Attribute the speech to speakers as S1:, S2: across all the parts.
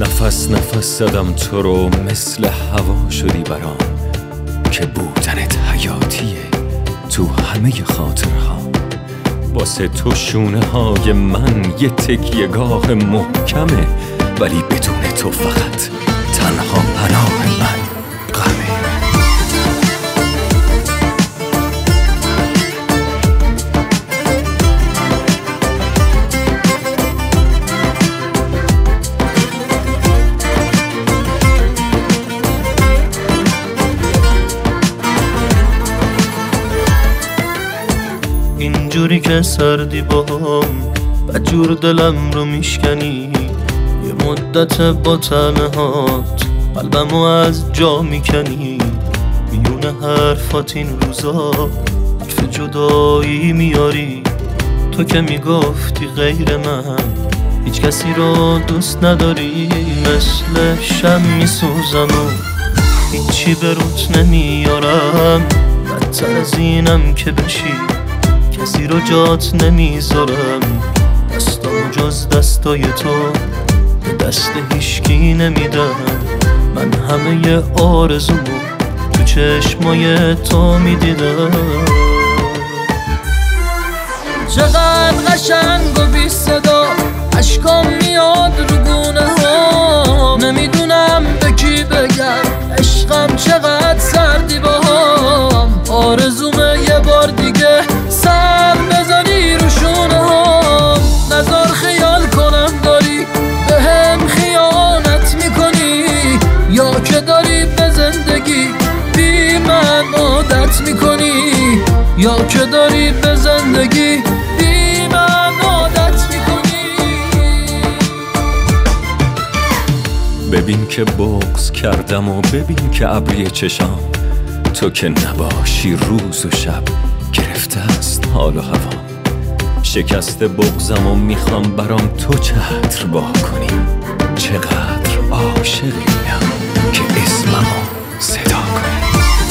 S1: نفس نفس زدم تو رو، مثل هوا شدی برام، که بودنت حیاتیه تو همه خاطرها. واسه تو شونه های من یه تکیه گاه محکمه، ولی بدون تو فقط تنها پناه من غمه.
S2: اینجوری که سردی باهم بدجور دلم رو میشکنی، یه مدت با تنهات قلبمو از جا میکنی. میونه حرفات این روزا حرف جدایی میاری، تو که میگفتی غیر من هیچ کسی رو دوست نداری. مثل شم میسوزم و هیچی به روت نمیارم، بدتر از اینم که بشی کسی رو جات نمیذارم. دستامو جز دستای تو به دست هیشکی نمیدم. من همه آرزومو تو چشمای تو میدیدم. چقدر قشنگ و بی صدا عشقام میاد رو گونه ها، نمیدونم به کی بگم عشقم چقدر سردی باهام. آرزومه یه بار دیگه سر بزنی رو شونه ها، نظر خیال کنم داری به هم خیانت میکنی، یا که داری به زندگی بی من عادت میکنی، یا که داری به زندگی بی من عادت میکنی.
S1: ببین که بغض کردم و ببین که ابری چشام، تو که نباشی روز و شب گرفته است حال و هوا. شکست بغضم و میخوام برام تو چتر با کنی، چقدر عاشقیم که اسممو صدا کنی.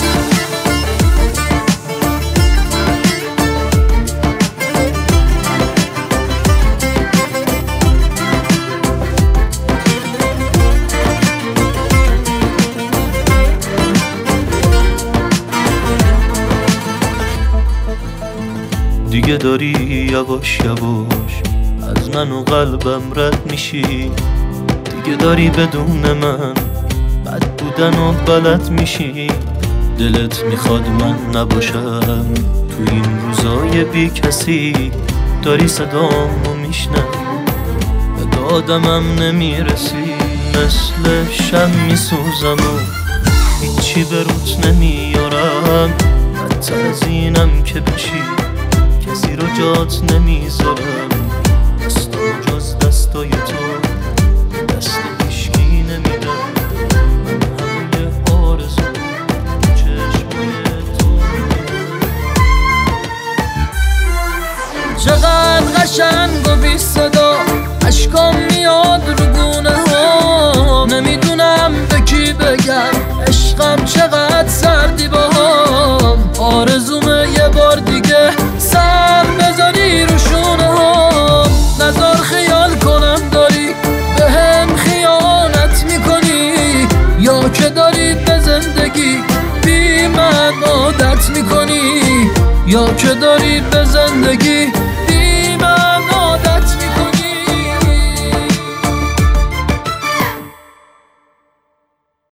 S2: دیگه داری یواش یواش از من و قلبم رد میشی، دیگه داری بدون من بد بودن و بلد میشی. دلت میخواد من نباشم تو این روزای بی کسی، داری صدامو میشنوی به دادمم نمیرسی. مثل شم میسوزم و هیچی به روت نمیارم، بدتر از اینم که بشی کسی رو جات نمیذارم. دستامو جز دستای تو دست هیشکی نمیدم. من همه آرزو چشمای تو میدم. چقدر قشنگ و بی صدا عشقام میاد رو گونه ها، نمیدونم به کی بگم عشقم چقدر سردی باهام. آرزومه یه بار دیگه سر بزنی رو شونه ها، نظر خیال کنم داری به هم خیانت میکنی، یا که داری به زندگی بی من عادت میکنی، یا که داری به زندگی